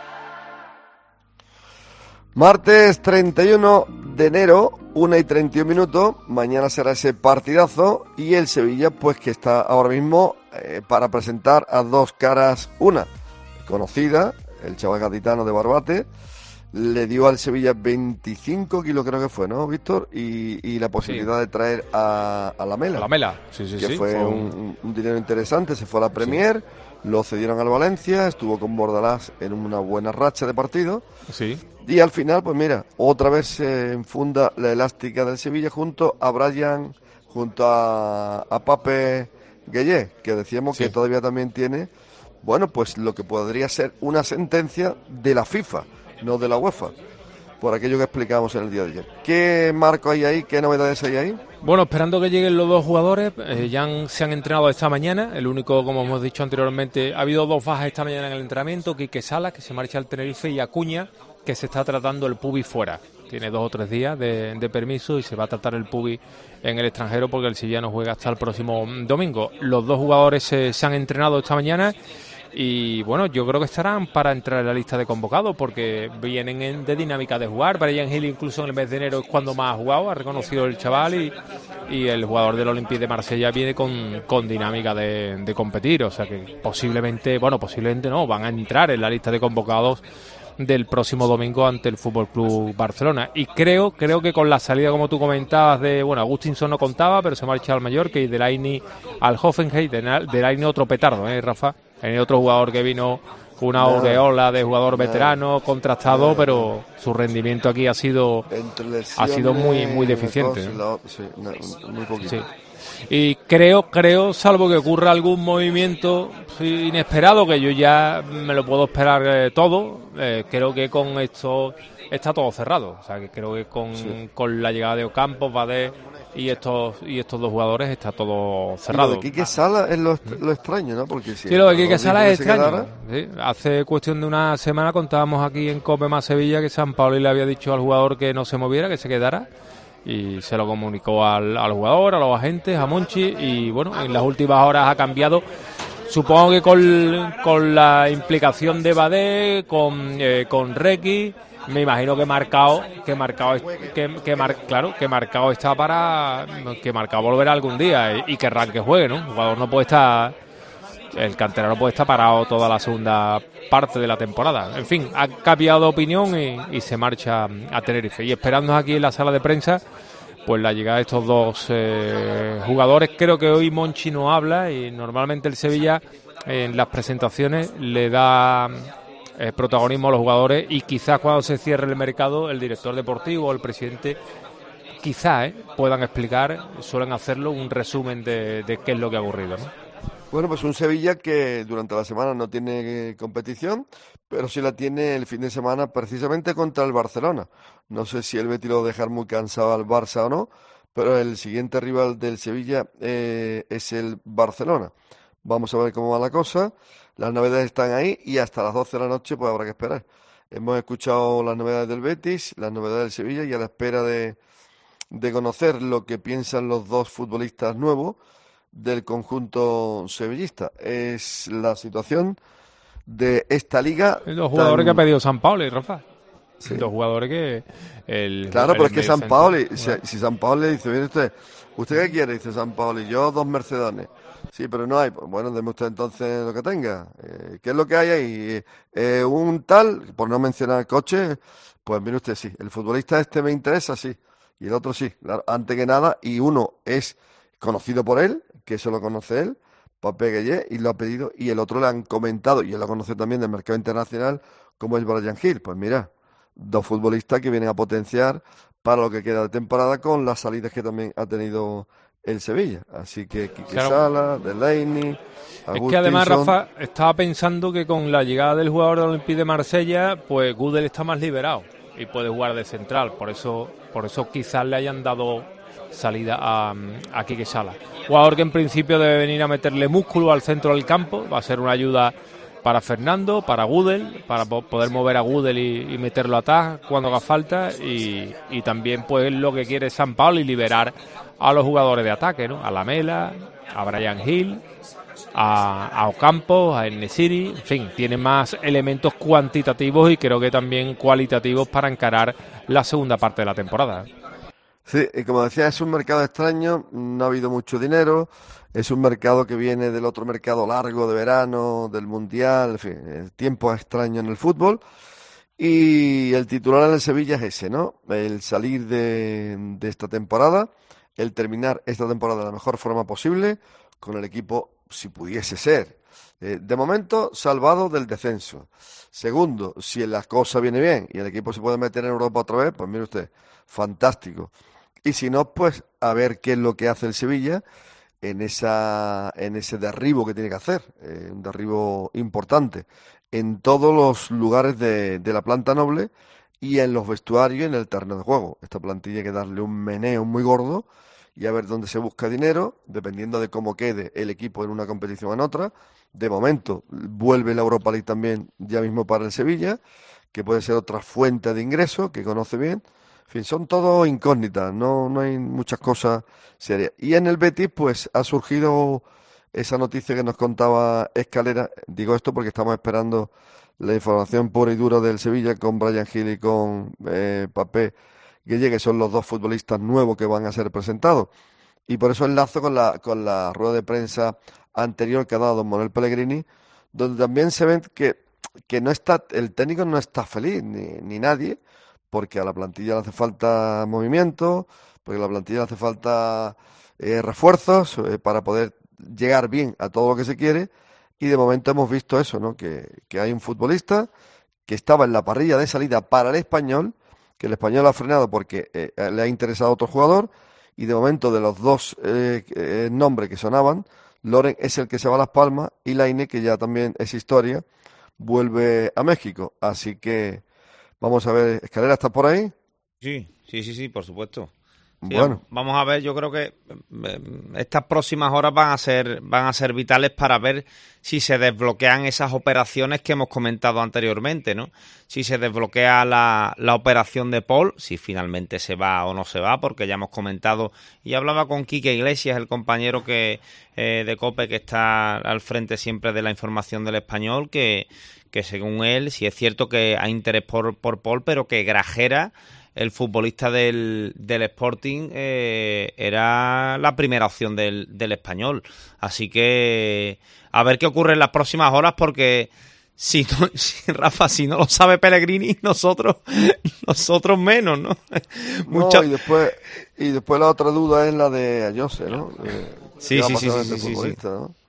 Martes treinta y uno de enero, una y treinta y un minutos. Mañana será ese partidazo y el Sevilla, pues que está ahora mismo eh, para presentar a dos caras. Una conocida, el chaval gaditano de Barbate, le dio al Sevilla veinticinco kilos, creo que fue, ¿no, Víctor? Y, y la posibilidad sí. de traer a, a Lamela. A Lamela, sí, sí, que sí. fue un, un dinero interesante, se fue a la Premier, sí. lo cedieron al Valencia, estuvo con Bordalás en una buena racha de partido. Sí. Y al final, pues mira, otra vez se enfunda la elástica del Sevilla junto a Brian, junto a, a Pape Gueye, que decíamos sí. que todavía también tiene, bueno, pues lo que podría ser una sentencia de la FIFA, no de la UEFA, por aquello que explicamos en el día de ayer. ¿Qué marco hay ahí? ¿Qué novedades hay ahí? Bueno, esperando que lleguen los dos jugadores, eh, ya han, se han entrenado esta mañana. El único, como hemos dicho anteriormente, ha habido dos bajas esta mañana en el entrenamiento: Quique Salas, que se marcha al Tenerife, y Acuña, que se está tratando el pubis fuera. Tiene dos o tres días de, de permiso y se va a tratar el pubis en el extranjero porque el Sevilla no juega hasta el próximo domingo. Los dos jugadores se, se han entrenado esta mañana. Y bueno, yo creo que estarán para entrar en la lista de convocados porque vienen en, de dinámica de jugar. Brian Hill incluso en el mes de enero es cuando más ha jugado, ha reconocido el chaval, y, y el jugador del Olympique de Marsella viene con, con dinámica de, de competir. O sea que posiblemente, bueno, posiblemente no, van a entrar en la lista de convocados del próximo domingo ante el F C Barcelona. Y creo creo que con la salida, como tú comentabas, de, bueno, Agustinson no contaba, pero se marcha al Mallorca, y Delaney al Hoffenheim. Delaney otro petardo, ¿eh, Rafa? Hay otro jugador que vino con una aureola de jugador veterano, contrastado, pero su rendimiento aquí ha sido ha sido muy muy deficiente. Cosas, sí, no, muy poquito. Sí. Y creo, creo, salvo que ocurra algún movimiento inesperado, que yo ya me lo puedo esperar eh, todo, eh, creo que con esto está todo cerrado. O sea, que creo que con, sí. con la llegada de Ocampos, Badé y estos y estos dos jugadores está todo cerrado. Y lo de Quique Sala es lo, lo extraño, ¿no? Porque si sí, lo de Quique Sala es extraño. Sí, hace cuestión de una semana contábamos aquí en Cope Más Sevilla que San Paoli le había dicho al jugador que no se moviera, que se quedara, y se lo comunicó al, al jugador, a los agentes, a Monchi, y bueno, en las últimas horas ha cambiado. Supongo que con, con la implicación de Badé, con, eh, con Requi, me imagino que Marcao, que Marcao, que, que Mar, claro, que Marcao está para, que Marcao volverá algún día y, y querrán que juegue, ¿no? El jugador no puede estar, el canterano puede estar parado toda la segunda parte de la temporada. En fin, ha cambiado de opinión y, y se marcha a Tenerife. Y esperando aquí en la sala de prensa, pues la llegada de estos dos eh, jugadores. Creo que hoy Monchi no habla, y normalmente el Sevilla en las presentaciones le da eh, protagonismo a los jugadores, y quizás cuando se cierre el mercado el director deportivo o el presidente quizás eh, puedan explicar, suelen hacerlo, un resumen de, de qué es lo que ha ocurrido, ¿no? Bueno, pues un Sevilla que durante la semana no tiene competición, pero sí la tiene el fin de semana precisamente contra el Barcelona. No sé si el Betis lo va a dejar muy cansado al Barça o no, pero el siguiente rival del Sevilla eh, es el Barcelona. Vamos a ver cómo va la cosa. Las novedades están ahí y hasta las doce de la noche pues habrá que esperar. Hemos escuchado las novedades del Betis, las novedades del Sevilla, y a la espera de, de conocer lo que piensan los dos futbolistas nuevos del conjunto sevillista. Es la situación de esta liga. Los jugadores tan... que ha pedido San Paoli, Rafa. Sí. Los jugadores que... El, claro, el pero es que San Paoli, si, bueno. si San Paoli dice, mire usted, ¿usted qué quiere? Dice San Paoli, yo dos Mercedones. Sí, pero no hay. Bueno, deme usted entonces lo que tenga. Eh, ¿Qué es lo que hay ahí? Eh, un tal, por no mencionar coche, pues mire usted, sí, el futbolista este me interesa, sí, y el otro sí, claro, antes que nada, y uno es conocido por él, que eso lo conoce él, Pape Gueye, y lo ha pedido, y el otro le han comentado, y él lo conoce también del mercado internacional, como es Brian Hill. Pues mira, dos futbolistas que vienen a potenciar para lo que queda de temporada con las salidas que también ha tenido el Sevilla. Así que Quique claro. Sala, Delaney, Agustín. Es que además, Rafa, estaba pensando que con la llegada del jugador del Olympique de Marsella, pues Gudel está más liberado y puede jugar de central. Por eso, por eso quizás le hayan dado salida a, a Quique Sala. Jugador que en principio debe venir a meterle músculo al centro del campo, va a ser una ayuda para Fernando, para Gudel, para poder mover a Gudel y, y meterlo atrás cuando haga falta, y, y también pues lo que quiere San Paolo y liberar a los jugadores de ataque, ¿no? A Lamela, a Brian Hill, a, a Ocampos, a En-Nesyri, en fin, tiene más elementos cuantitativos y creo que también cualitativos para encarar la segunda parte de la temporada. Sí, y como decía, es un mercado extraño, no ha habido mucho dinero, es un mercado que viene del otro mercado largo de verano, del Mundial, en fin, el tiempo es extraño en el fútbol, y el titular en el Sevilla es ese, ¿no? El salir de, de esta temporada, el terminar esta temporada de la mejor forma posible, con el equipo, si pudiese ser, eh, de momento, salvado del descenso. Segundo, si la cosa viene bien y el equipo se puede meter en Europa otra vez, pues mire usted, fantástico. Y si no, pues a ver qué es lo que hace el Sevilla en esa en ese derribo que tiene que hacer, eh, un derribo importante en todos los lugares de, de la planta noble y en los vestuarios y en el terreno de juego. Esta plantilla hay que darle un meneo muy gordo y a ver dónde se busca dinero, dependiendo de cómo quede el equipo en una competición o en otra. De momento vuelve la Europa League también ya mismo para el Sevilla, que puede ser otra fuente de ingreso que conoce bien. En fin, son todo incógnitas, no, no hay muchas cosas serias. Y en el Betis, pues, ha surgido esa noticia que nos contaba Escalera. Digo esto porque estamos esperando la información pura y dura del Sevilla con Brian Hill y con eh, Pape Gueye, que son los dos futbolistas nuevos que van a ser presentados. Y por eso enlazo con la, con la rueda de prensa anterior que ha dado don Manuel Pellegrini, donde también se ven que, que no está, el técnico no está feliz, ni, ni nadie, porque a la plantilla le hace falta movimiento, porque a la plantilla le hace falta eh, refuerzos eh, para poder llegar bien a todo lo que se quiere, y de momento hemos visto eso, ¿no? Que, que hay un futbolista que estaba en la parrilla de salida para el Español, que el Español ha frenado porque eh, le ha interesado a otro jugador, y de momento de los dos eh, eh, nombres que sonaban, Loren es el que se va a Las Palmas y Laine, que ya también es historia, vuelve a México. Así que vamos a ver, ¿Escalera está por ahí? Sí, sí, sí, sí, por supuesto. Sí, bueno, vamos a ver, yo creo que estas próximas horas van a ser van a ser vitales para ver si se desbloquean esas operaciones que hemos comentado anteriormente, ¿no? Si se desbloquea la, la operación de Paul, si finalmente se va o no se va, porque ya hemos comentado, y hablaba con Quique Iglesias, el compañero que eh, de COPE que está al frente siempre de la información del Español, que, que según él, sí es cierto que hay interés por, por Paul, pero que Grajera, el futbolista del, del Sporting, eh, era la primera opción del, del Español. Así que a ver qué ocurre en las próximas horas, porque si, no, si Rafa, si no lo sabe Pellegrini, nosotros nosotros menos, ¿no? Mucha... no y después y después la otra duda es la de Ayose, ¿no? Eh, sí, sí, sí, sí, sí, sí, sí. ¿no?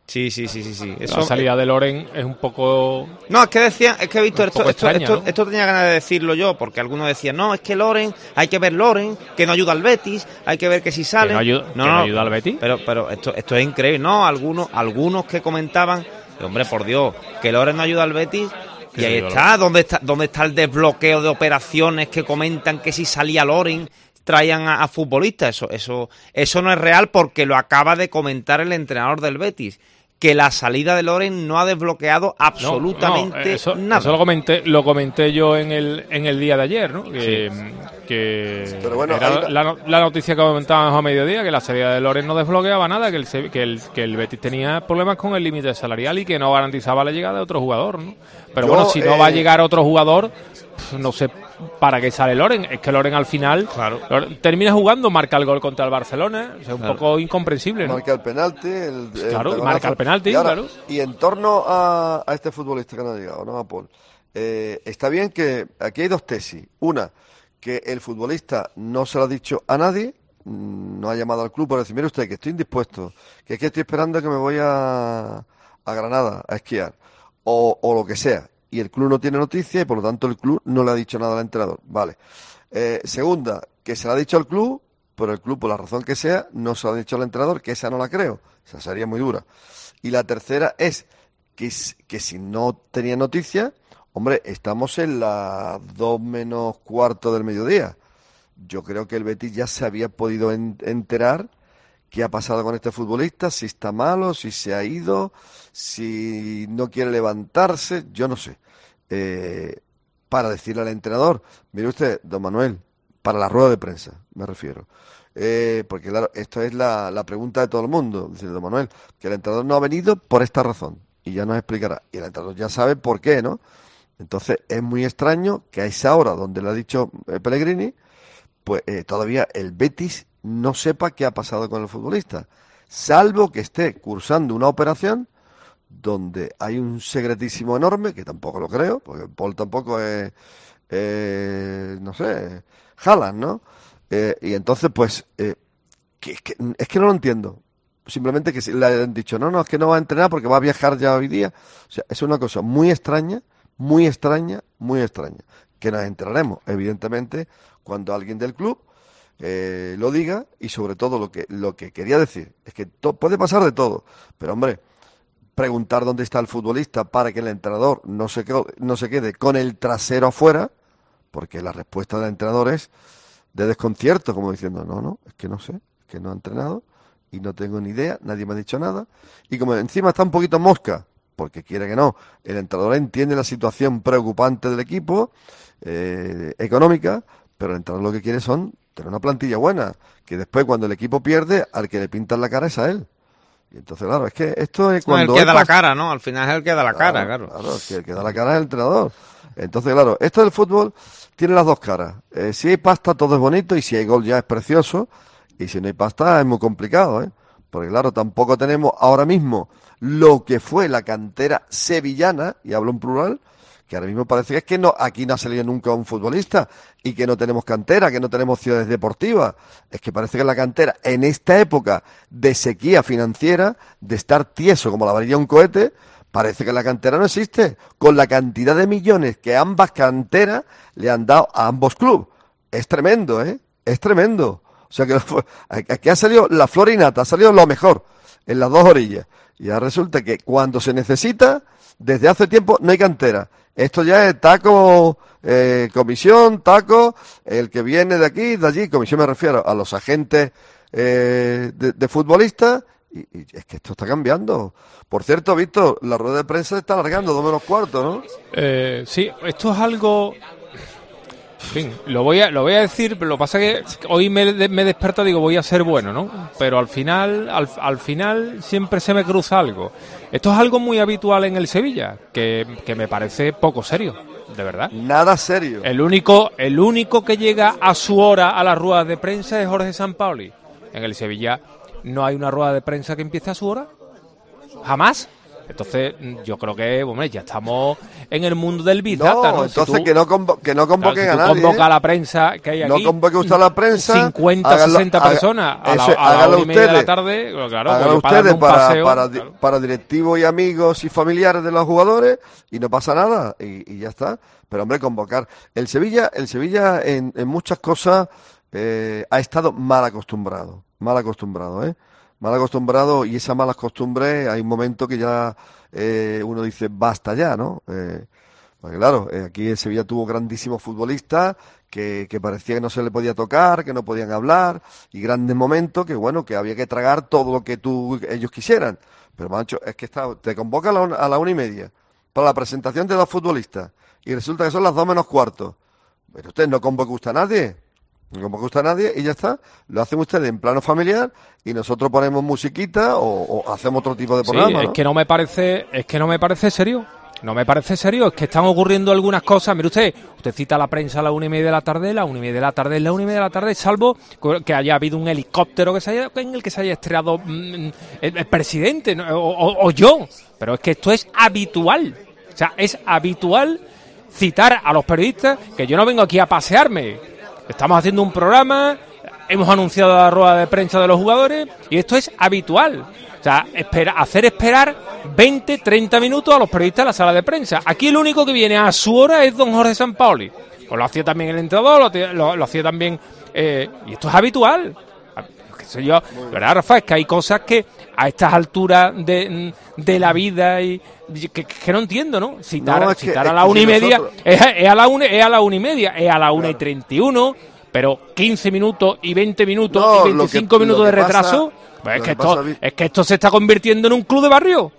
Sí, sí, sí, sí, sí. Eso, la salida de Loren es un poco... No, es que decía, es que he visto esto, esto, extraña, esto, ¿no? esto tenía ganas de decirlo yo, porque algunos decían, no, es que Loren, hay que ver Loren, que no ayuda al Betis, hay que ver que si sale. ¿Que no ayuda, no, que no no, ayuda al Betis? Pero, pero esto, esto es increíble, ¿no? Algunos, algunos que comentaban, que, hombre, por Dios, que Loren no ayuda al Betis. Y ahí está, ¿dónde está, dónde está el desbloqueo de operaciones que comentan que si salía Loren traían a, a futbolistas? Eso, eso, eso no es real, porque lo acaba de comentar el entrenador del Betis, que la salida de Loren no ha desbloqueado absolutamente no, no, eso, nada. Eso lo comenté, lo comenté yo en el en el día de ayer, ¿no? Que, sí. que Pero bueno, era ahí... la, la noticia que comentábamos a mediodía, que la salida de Loren no desbloqueaba nada, que el, que el, que el Betis tenía problemas con el límite salarial y que no garantizaba la llegada de otro jugador, ¿no? Pero yo, bueno, si no eh... va a llegar otro jugador, no sé para qué sale Loren. Es que Loren al final claro. Loren termina jugando, marca el gol contra el Barcelona, o sea, un claro. poco incomprensible, ¿no? Marca el penalti, el, el claro, marca el penalti, y ahora, claro. Y en torno a, a este futbolista que no ha llegado, ¿no? A Paul. Eh, está bien que aquí hay dos tesis. Una, que el futbolista no se lo ha dicho a nadie, no ha llamado al club para decir, mire usted, que estoy indispuesto, que es que estoy esperando que me voy a, a Granada a esquiar, o, o lo que sea. Y el club no tiene noticia y por lo tanto el club no le ha dicho nada al entrenador. Vale. Eh, segunda, que se le ha dicho al club, pero el club, por la razón que sea, no se lo ha dicho al entrenador, que esa no la creo. Esa sería muy dura. Y la tercera es que, que si no tenía noticia, hombre, estamos en las dos menos cuarto del mediodía. Yo creo que el Betis ya se había podido en, enterar qué ha pasado con este futbolista, si está malo, si se ha ido, si no quiere levantarse, yo no sé. Eh, para decirle al entrenador, mire usted, don Manuel, para la rueda de prensa, me refiero. Eh, porque claro, esto es la, la pregunta de todo el mundo. Dice don Manuel, que el entrenador no ha venido por esta razón, y ya nos explicará. Y el entrenador ya sabe por qué, ¿no? Entonces es muy extraño que a esa hora donde le ha dicho eh, Pellegrini, pues eh, todavía el Betis no sepa qué ha pasado con el futbolista, salvo que esté cursando una operación donde hay un secretísimo enorme, que tampoco lo creo, porque Paul tampoco es, eh, no sé, Haaland, ¿no? Eh, y entonces, pues, eh, que, que, es que no lo entiendo. Simplemente que le han dicho, no, no, es que no va a entrenar porque va a viajar ya hoy día. O sea, es una cosa muy extraña, muy extraña, muy extraña, que nos enteraremos, evidentemente, cuando alguien del club Eh, lo diga. Y sobre todo lo que lo que quería decir es que to- puede pasar de todo, pero hombre, preguntar dónde está el futbolista para que el entrenador no se quede, no se quede con el trasero afuera, porque la respuesta del entrenador es de desconcierto, como diciendo, no, no, es que no sé, es que no ha entrenado y no tengo ni idea, nadie me ha dicho nada, y como encima está un poquito mosca, porque quiere que no, el entrenador entiende la situación preocupante del equipo, eh, económica, pero el entrenador lo que quiere son tener una plantilla buena, que después cuando el equipo pierde, al que le pintan la cara es a él. Y entonces, claro, es que esto es cuando... No, el que da pas... la cara, ¿no? Al final es el que da la claro, cara, claro. Claro, el que, el que da la cara es el entrenador. Entonces, claro, esto del fútbol tiene las dos caras. Eh, si hay pasta, todo es bonito, y si hay gol ya es precioso, y si no hay pasta es muy complicado, ¿eh? Porque, claro, tampoco tenemos ahora mismo lo que fue la cantera sevillana, y hablo en plural, que ahora mismo parece que es que no, aquí no ha salido nunca un futbolista y que no tenemos cantera, que no tenemos ciudades deportivas. Es que parece que la cantera, en esta época de sequía financiera, de estar tieso como la varilla de un cohete, parece que la cantera no existe, con la cantidad de millones que ambas canteras le han dado a ambos clubes. Es tremendo, ¿eh? Es tremendo. O sea que aquí ha salido la flor y nata, ha salido lo mejor en las dos orillas. Y ahora resulta que cuando se necesita, desde hace tiempo no hay cantera. Esto ya es taco, eh, comisión, taco, el que viene de aquí, de allí, comisión me refiero a los agentes eh, de, de futbolistas, y, y es que esto está cambiando. Por cierto, Víctor, la rueda de prensa se está alargando, dos menos cuarto, ¿no? Eh, sí, esto es algo... En fin, lo voy a, lo voy a decir, pero lo que pasa es que hoy me, me desperto y digo, voy a ser bueno, ¿no? Pero al final, al, al final siempre se me cruza algo. Esto es algo muy habitual en el Sevilla, que, que me parece poco serio, de verdad. Nada serio. El único, el único que llega a su hora a las ruedas de prensa es Jorge Sampaoli. En el Sevilla no hay una rueda de prensa que empiece a su hora. Jamás. Entonces, yo creo que, hombre, ya estamos en el mundo del bizata, ¿no? No, entonces si tú, que no convo que no convoquen claro, si a nadie. convoca ¿eh? a la prensa que hay aquí. No convoque usted a la prensa. cincuenta, hágalo, sesenta haga, personas a la, eso, a la una y media de la ustedes, tarde. Claro, hágalo para, ustedes un para, paseo, para, claro. para directivos y amigos y familiares de los jugadores y no pasa nada y, y ya está. Pero hombre, convocar. El Sevilla, el Sevilla en, en muchas cosas eh, ha estado mal acostumbrado. Mal acostumbrado, ¿eh? Mal acostumbrado, y esa mala costumbre hay un momento que ya eh, uno dice basta ya, ¿no? Eh, porque claro, eh, aquí en Sevilla tuvo grandísimos futbolistas que, que parecía que no se le podía tocar, que no podían hablar, y grandes momentos que bueno, que había que tragar todo lo que tú, ellos quisieran. Pero macho, es que está, te convoca a la, una, a la una y media para la presentación de los futbolistas y resulta que son las dos menos cuarto. Pero usted no convoca usted a nadie. No convoca usted a nadie y ya está. Lo hacen ustedes en plano familiar y nosotros ponemos musiquita o, o hacemos otro tipo de programa. Sí, es ¿no? que no me parece, es que no me parece serio. No me parece serio, es que están ocurriendo algunas cosas. Mire usted, usted cita a la prensa a la una y media de la tarde, la una y media de la tarde, la una y media de la tarde, salvo que haya habido un helicóptero que se haya, en el que se haya estrellado mmm, el, el presidente, ¿no? o, o, o yo. Pero es que esto es habitual. O sea, es habitual citar a los periodistas, que yo no vengo aquí a pasearme. Estamos haciendo un programa, hemos anunciado la rueda de prensa de los jugadores y esto es habitual. O sea, espera, hacer esperar veinte, treinta minutos a los periodistas en la sala de prensa. Aquí el único que viene a su hora es don Jorge Sampaoli. Pues lo hacía también el entrenador, lo, lo, lo hacía también... Eh, y esto es habitual. ¿Qué sé yo? ¿Verdad, Rafa? Es que hay cosas que a estas alturas de, de la vida y que, que no entiendo, ¿no? Citar, no, citar que, a la es una que y si media nosotros... es, es a la una es a la una y media, es a la una y treinta y uno, pero quince minutos y veinte minutos no, y veinticinco que, minutos de retraso. Pasa, pues es, que que esto, pasa... es que esto se está convirtiendo en un club de barrio.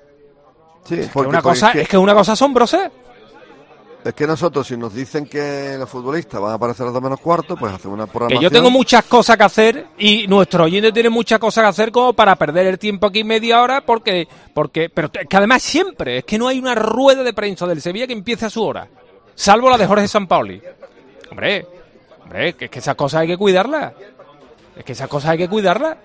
Sí, es, porque, que una cosa, porque... es que es una cosa asombrosa. Es que nosotros, si nos dicen que los futbolistas van a aparecer a las dos menos cuarto, pues hacemos una programación. Que yo tengo muchas cosas que hacer y nuestro oyente tiene muchas cosas que hacer como para perder el tiempo aquí media hora porque... porque pero es que además siempre, es que no hay una rueda de prensa del Sevilla que empiece a su hora, salvo la de Jorge Sampaoli. Hombre, hombre, que es que esas cosas hay que cuidarlas. Es que esas cosas hay que cuidarlas.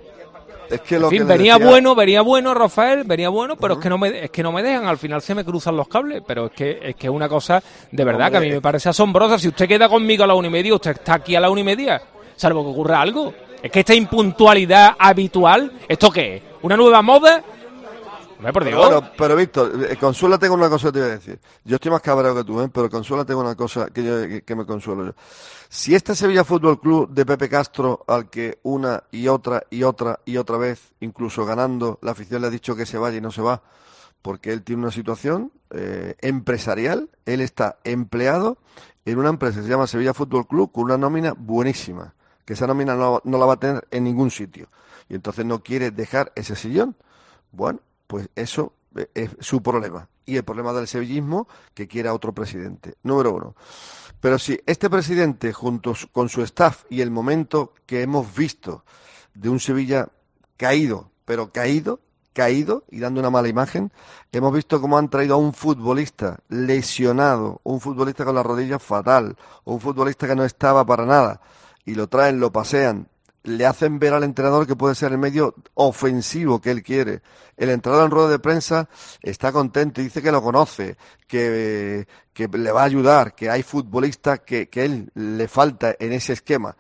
Es que lo en fin, que venía decía... bueno, venía bueno, Rafael, venía bueno, pero uh-huh. es que no me es que no me dejan, al final se me cruzan los cables, pero es que es que es una cosa de verdad Hombre. que a mí me parece asombrosa. Si usted queda conmigo a la una y media, usted está aquí a la una y media, salvo que ocurra algo. Es que esta impuntualidad habitual, ¿esto qué es? ¿Una nueva moda? Hombre, por Dios. Pero, bueno, pero Víctor, eh, consúlate con una cosa que te voy a decir. Yo estoy más cabreado que tú, ¿eh? Pero consúlate con una cosa que, yo, que, que me consuelo yo. Si este Sevilla Fútbol Club de Pepe Castro, al que una y otra y otra y otra vez, incluso ganando, la afición le ha dicho que se vaya y no se va, porque él tiene una situación eh, empresarial, él está empleado en una empresa que se llama Sevilla Fútbol Club con una nómina buenísima, que esa nómina no, no la va a tener en ningún sitio, y entonces no quiere dejar ese sillón. Bueno, pues eso es su problema, y el problema del sevillismo, que quiera otro presidente, número uno. Pero si este presidente, junto con su staff y el momento que hemos visto de un Sevilla caído, pero caído, caído y dando una mala imagen, hemos visto cómo han traído a un futbolista lesionado, un futbolista con la rodilla fatal, un futbolista que no estaba para nada, y lo traen, lo pasean, le hacen ver al entrenador que puede ser el medio ofensivo que él quiere. El entrenador en rueda de prensa está contento y dice que lo conoce, que, que le va a ayudar, que hay futbolistas que, que él le falta en ese esquema.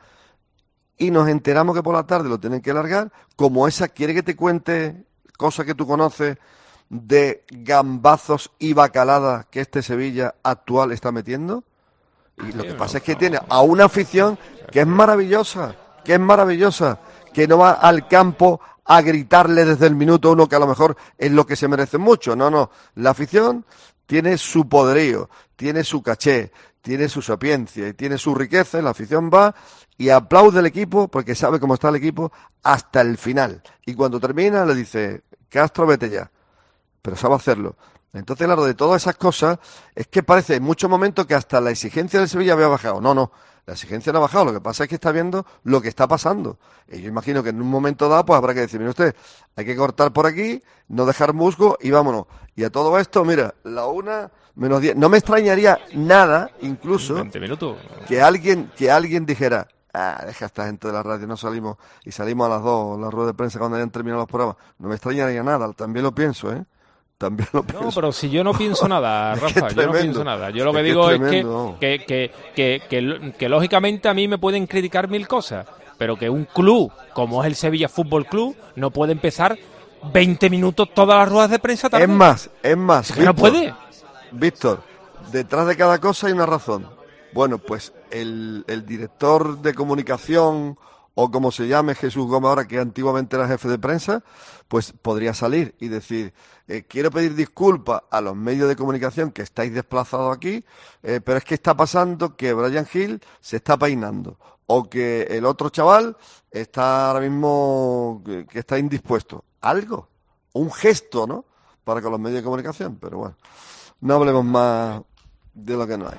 Y nos enteramos que por la tarde lo tienen que largar, como esa quiere que te cuente cosas que tú conoces de gambazos y bacaladas que este Sevilla actual está metiendo. Y lo que pasa es que tiene a una afición que es maravillosa, que es maravillosa, que no va al campo a gritarle desde el minuto uno, que a lo mejor es lo que se merece mucho. No, no, la afición tiene su poderío, tiene su caché, tiene su sapiencia y tiene su riqueza, y la afición va y aplaude al equipo porque sabe cómo está el equipo hasta el final. Y cuando termina le dice, Castro, vete ya. Pero sabe hacerlo. Entonces, claro, de todas esas cosas, es que parece en muchos momentos que hasta la exigencia del Sevilla había bajado. No, no, la exigencia no ha bajado. Lo que pasa es que está viendo lo que está pasando. Y yo imagino que en un momento dado, pues habrá que decir, mire usted, hay que cortar por aquí, no dejar musgo y vámonos. Y a todo esto, mira, la una menos diez. No me extrañaría nada, incluso, veinte minutos. que alguien, que alguien dijera, ah, deja a esta gente de la radio, no salimos, y salimos a las dos, la rueda de prensa cuando hayan terminado los programas. No me extrañaría nada, también lo pienso, ¿eh? también lo pienso. No, pero si yo no pienso nada, Rafa, es yo no tremendo. pienso nada. Yo lo que, Es que digo es es, tremendo. que, que, que, que, que, que lógicamente a mí me pueden criticar mil cosas, pero que un club como es el Sevilla Fútbol Club no puede empezar veinte minutos todas las ruedas de prensa tarde. Es más, es más. Es que no puede. Víctor, detrás de cada cosa hay una razón. Bueno, pues el, el director de comunicación, o como se llame Jesús Gómez ahora, que antiguamente era jefe de prensa, pues podría salir y decir, eh, quiero pedir disculpas a los medios de comunicación que estáis desplazados aquí, eh, pero es que está pasando que Bryan Gil se está peinando, o que el otro chaval está ahora mismo, que, que está indispuesto. Algo, un gesto, ¿no?, para con los medios de comunicación, pero bueno, no hablemos más de lo que no hay.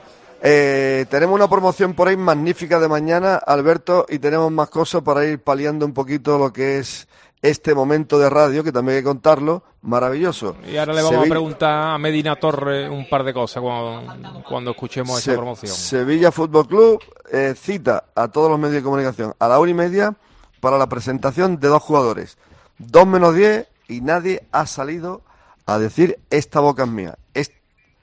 Eh, tenemos una promoción por ahí magnífica de mañana, Alberto, y tenemos más cosas para ir paliando un poquito lo que es este momento de radio, que también hay que contarlo, maravilloso. Y ahora le vamos Sevilla, a preguntar a Medina Torres un par de cosas cuando, cuando escuchemos Se, esa promoción. Sevilla Fútbol Club eh, cita a todos los medios de comunicación a la una y media para la presentación de dos jugadores. Dos menos diez y nadie ha salido a decir esta boca es mía. Este,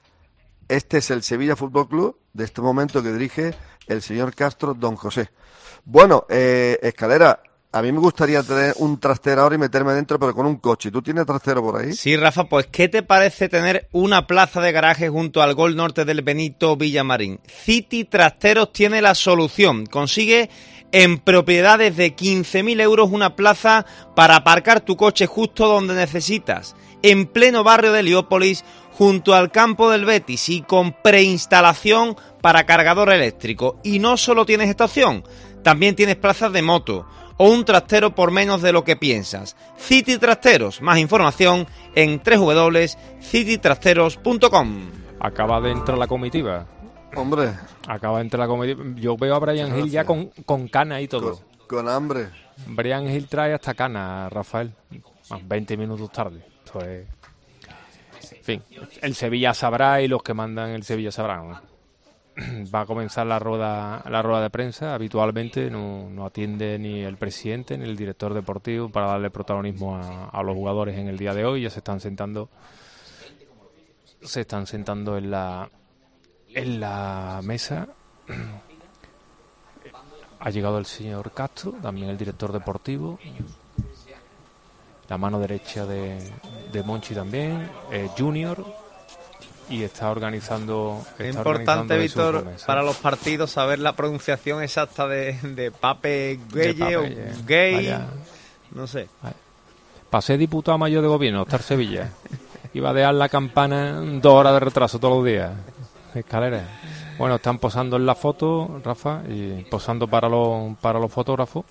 este es el Sevilla Fútbol Club de este momento que dirige el señor Castro, don José. Bueno, eh, Escalera, a mí me gustaría tener un trastero ahora y meterme dentro, pero con un coche. ¿Tú tienes trastero por ahí? Sí, Rafa, pues ¿qué te parece tener una plaza de garaje junto al Gol Norte del Benito Villamarín? City Trasteros tiene la solución. Consigue en propiedades de quince mil euros una plaza para aparcar tu coche justo donde necesitas, en pleno barrio de Heliópolis, junto al campo del Betis y con preinstalación para cargador eléctrico. Y no solo tienes esta opción, también tienes plazas de moto o un trastero por menos de lo que piensas. City Trasteros, más información en doble u doble u doble punto city trasteros punto com. Acaba de entrar la comitiva. Hombre. Acaba de entrar la comitiva. Yo veo a Bryan Gil ya con, con cana y todo. Con, con hambre. Bryan Gil trae hasta cana, Rafael. veinte minutos tarde. Pues, en fin, el Sevilla sabrá y los que mandan el Sevilla sabrán, ¿no? Va a comenzar la rueda la rueda de prensa. Habitualmente no, no atiende ni el presidente ni el director deportivo para darle protagonismo a, a los jugadores en el día de hoy. Ya se están sentando se están sentando en la en la mesa. Ha llegado el señor Castro, también el director deportivo, la mano derecha de, de Monchi también, eh, Junior, y está organizando. Está es importante, Víctor, para los partidos saber la pronunciación exacta de, de Pape Gueye o Gay, no sé. Pasé diputado mayor de gobierno, estar Sevilla. Iba a dejar la campana dos horas de retraso todos los días. Escalera. Bueno, están posando en la foto, Rafa, y posando para los para los fotógrafos.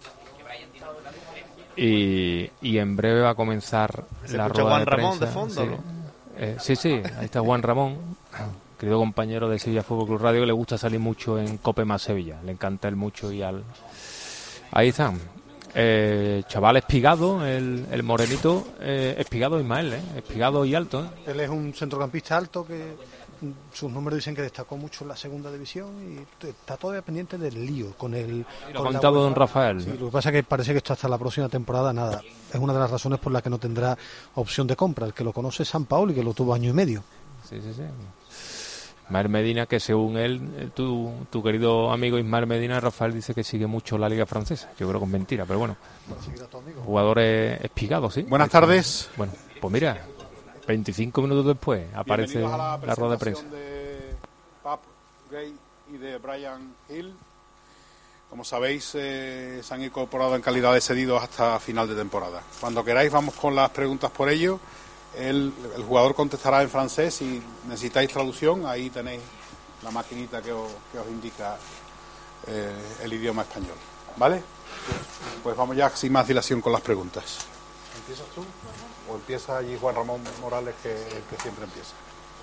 Y, y en breve va a comenzar ¿Se la escucha rueda Juan de Ramón prensa. de fondo, Sí. ¿no? Eh, sí, sí, ahí está Juan Ramón, querido compañero de Sevilla Fútbol Club Radio, que le gusta salir mucho en Cope más Sevilla. Le encanta el mucho y al... Ahí están. Eh, chaval Espigado, el, el morenito, eh, Espigado Ismael, eh, Espigado y alto. ¿eh? Él es un centrocampista alto que sus números dicen que destacó mucho en la segunda división y está todavía pendiente del lío con el... Lo ha contado don Rafael. Sí, lo que pasa es que parece que esto hasta la próxima temporada nada. Es una de las razones por las que no tendrá opción de compra. El que lo conoce es San Paolo y que lo tuvo año y medio. Sí, sí, sí. Ismael Medina, que según él, tu, tu querido amigo Ismael Medina, Rafael dice que sigue mucho la liga francesa. Yo creo que es mentira, pero bueno. Jugadores espigados, ¿sí? Buenas tardes. Bueno, pues mira, veinticinco minutos después aparece Bienvenidos a la, la rueda de prensa. de Pape Gueye y de Bryan Gil. Como sabéis, eh, se han incorporado en calidad de cedidos hasta final de temporada. Cuando queráis vamos con las preguntas por ello. El, el jugador contestará en francés. Si necesitáis traducción, ahí tenéis la maquinita que os, que os indica eh, el idioma español. ¿Vale? Pues vamos ya sin más dilación con las preguntas. ¿Empiezas tú? ¿O empieza allí Juan Ramón Morales, que el que siempre empieza?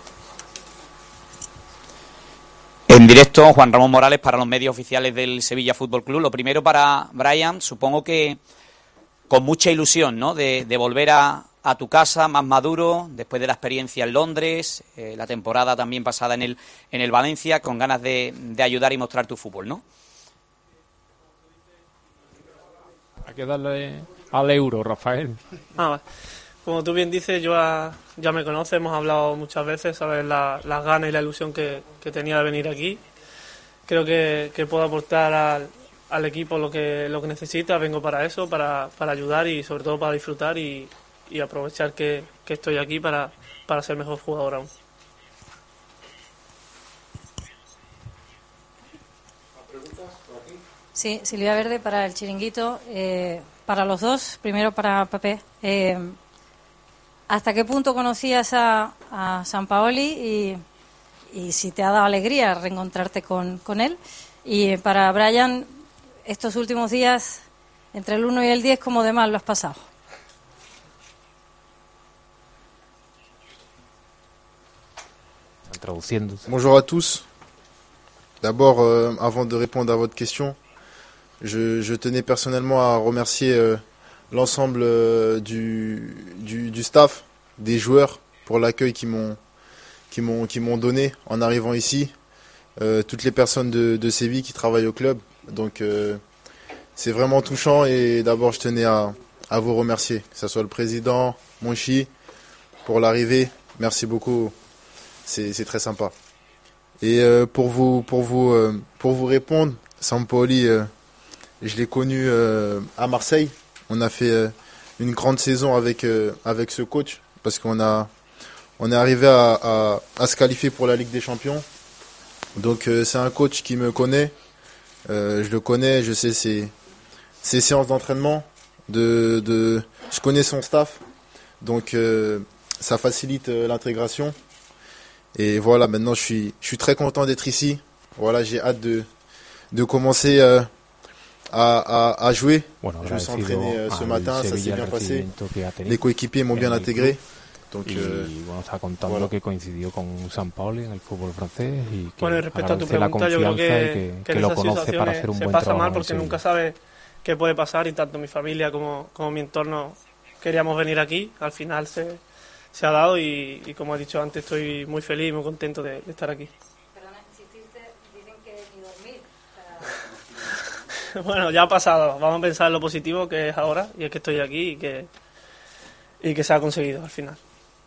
En directo, Juan Ramón Morales para los medios oficiales del Sevilla Fútbol Club. Lo primero para Bryan, supongo que con mucha ilusión, ¿no?, de, de volver a, a tu casa más maduro, después de la experiencia en Londres, eh, la temporada también pasada en el, en el Valencia, con ganas de, de ayudar y mostrar tu fútbol, ¿no? Hay que darle al euro, Rafael. Ah, como tú bien dices, yo a, ya me conoces, hemos hablado muchas veces, sabes la, las ganas y la ilusión que, que tenía de venir aquí. Creo que, que puedo aportar al, al equipo lo que, lo que necesita, vengo para eso, para, para ayudar y sobre todo para disfrutar y, y aprovechar que, que estoy aquí para, para ser mejor jugador aún. Sí, Silvia Verde para el Chiringuito. Eh, para los dos, primero para Pepe. Eh, ¿Hasta qué punto conocías a, a Sampaoli y, y si te ha dado alegría reencontrarte con, con él? Y para Brian, estos últimos días, entre el uno y el diez, ¿cómo de mal lo has pasado? Bonjour à tous. D'abord, euh, avant de répondre à votre question, je, je tenais personnellement à remercier euh, l'ensemble euh, du, du, du staff, des joueurs, pour l'accueil qu'ils m'ont qui m'ont qui m'ont donné en arrivant ici, euh, toutes les personnes de, de Séville qui travaillent au club. Donc euh, c'est vraiment touchant et d'abord je tenais à, à vous remercier, que ce soit le président, Monchi, pour l'arrivée. Merci beaucoup, c'est c'est très sympa. Et euh, pour vous pour vous euh, pour vous répondre, Sampaoli, euh, je l'ai connu euh, à Marseille. On a fait euh, une grande saison avec euh, avec ce coach parce qu'on a on est arrivé à, à, à se qualifier pour la Ligue des Champions. Donc euh, c'est un coach qui me connaît. Euh, je le connais, je sais ses ses séances d'entraînement. De de je connais son staff. Donc euh, ça facilite euh, l'intégration. Et voilà, maintenant je suis je suis très content d'être ici. Voilà, j'ai hâte de de commencer euh, à, à à jouer. Bueno, je me suis entraîné euh, ce matin, ça s'est bien passé. Les coéquipiers m'ont bien intégré. Donc, y euh, bueno, está contando voilà. que coincidió con Sampaoli en el fútbol francés y que Bueno, y respecto a tu agradece la pregunta, yo creo confianza que, y que, que que en lo esas conoce para hacer un se buen pasa trabajo mal en porque Sevilla. nunca sabes qué puede pasar y tanto mi familia como, como mi entorno queríamos venir aquí. Al final se, se ha dado y, y como he dicho antes, estoy muy feliz y muy contento de, de estar aquí. Perdona, insististe, dicen que ni dormir. Bueno, ya ha pasado. Vamos a pensar en lo positivo que es ahora y es que estoy aquí y que, y que se ha conseguido al final.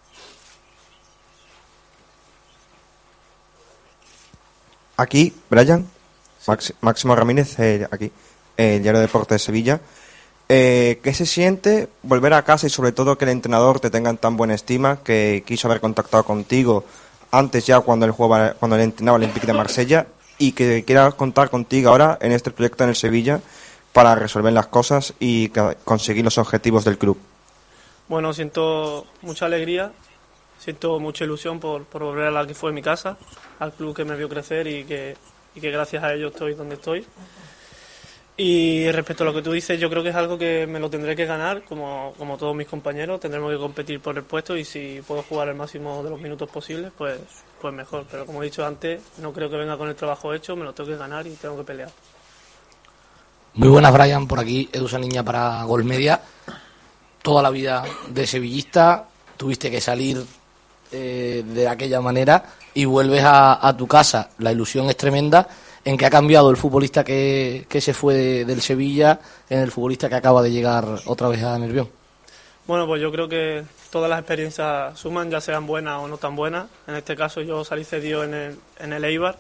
Aquí, Brian, Max, Máximo Ramírez, eh, aquí, el Diario de Deportes de Sevilla. Eh, ¿Qué se siente volver a casa y sobre todo que el entrenador te tenga en tan buena estima, que quiso haber contactado contigo antes ya cuando él jugaba, cuando él entrenaba al Olympique de Marsella y que quiera contar contigo ahora en este proyecto en el Sevilla para resolver las cosas y conseguir los objetivos del club? Bueno, siento mucha alegría, siento mucha ilusión por, por volver a la que fue mi casa, al club que me vio crecer y que, y que gracias a ello estoy donde estoy. Y respecto a lo que tú dices, yo creo que es algo que me lo tendré que ganar, como, como todos mis compañeros, tendremos que competir por el puesto y si puedo jugar el máximo de los minutos posibles, pues, pues mejor. Pero como he dicho antes, no creo que venga con el trabajo hecho, me lo tengo que ganar y tengo que pelear. Muy buenas, Brian, por aquí, Edu Saniña para Gol Media. Toda la vida de sevillista, tuviste que salir eh, de aquella manera y vuelves a, a tu casa. La ilusión es tremenda. ¿En qué ha cambiado el futbolista que, que se fue de, del Sevilla en el futbolista que acaba de llegar otra vez a Nervión? Bueno, pues yo creo que todas las experiencias suman, ya sean buenas o no tan buenas. En este caso yo salí cedido en el, en el Eibar.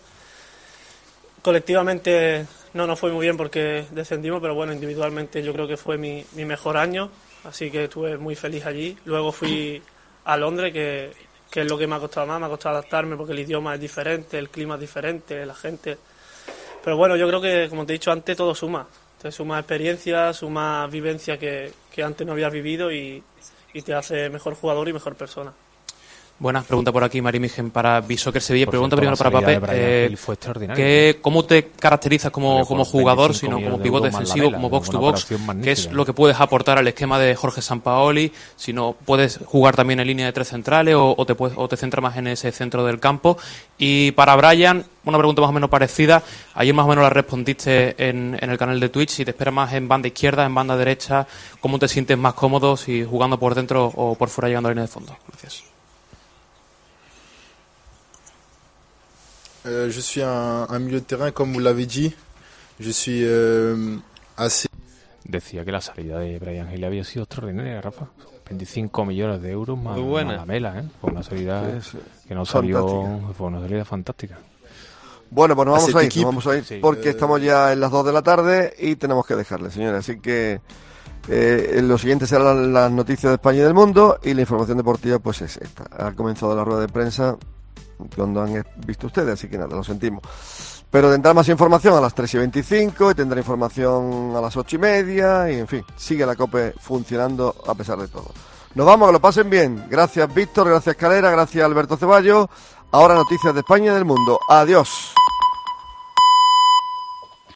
Colectivamente no nos fue muy bien porque descendimos, pero bueno, individualmente yo creo que fue mi, mi mejor año, así que estuve muy feliz allí. Luego fui a Londres, que, que es lo que me ha costado más, me ha costado adaptarme porque el idioma es diferente, el clima es diferente, la gente... Pero bueno, yo creo que, como te he dicho antes, todo suma. Te suma experiencia, suma vivencia que, que antes no habías vivido y, y te hace mejor jugador y mejor persona. Buenas, pregunta por aquí, Mari Migen para Bisoccer Sevilla. Por Pregunta cierto, primero para la salida Pape. de Brian Eh, Hill fue extraordinaria. ¿qué, ¿Cómo te caracterizas como, Pero como con jugador, veinticinco sino como millones de pivote euros más la defensivo, vela, como una box to box? operación ¿Qué es magnífica. lo que puedes aportar al esquema de Jorge Sampaoli? Si no, ¿puedes jugar también en línea de tres centrales o, o te puedes, o te centras más en ese centro del campo? Y para Brian, una pregunta más o menos parecida. Ayer más o menos la respondiste en, en el canal de Twitch. Si te esperas más en banda izquierda, en banda derecha, ¿cómo te sientes más cómodo, si jugando por dentro o por fuera llegando a la línea de fondo? Gracias. Euh, je suis un, un milieu de terrain, comme vous l'avez dit. Je suis euh, assez... Decía que la salida de Brian Hill había sido extraordinaria, Rafa. veinticinco millones de euros más, Muy buena. más la Mela, ¿eh? Fue una salida Sí, sí. que no salió, Fantástica. fue una salida fantástica. Bueno, pues nos vamos Cet a ir, equipo. nos vamos a ir Sí. porque estamos ya en las dos de la tarde y tenemos que dejarle, señores. Así que eh, lo siguiente serán las noticias de España y del mundo y la información deportiva pues es esta. Ha comenzado la rueda de prensa cuando han visto ustedes, así que nada, lo sentimos. Pero tendrá más información a las tres y veinticinco y tendrá información a las ocho y media y en fin, sigue la COPE funcionando a pesar de todo. Nos vamos, que lo pasen bien. Gracias Víctor, gracias Calera, gracias Alberto Ceballos. Ahora noticias de España y del mundo. Adiós.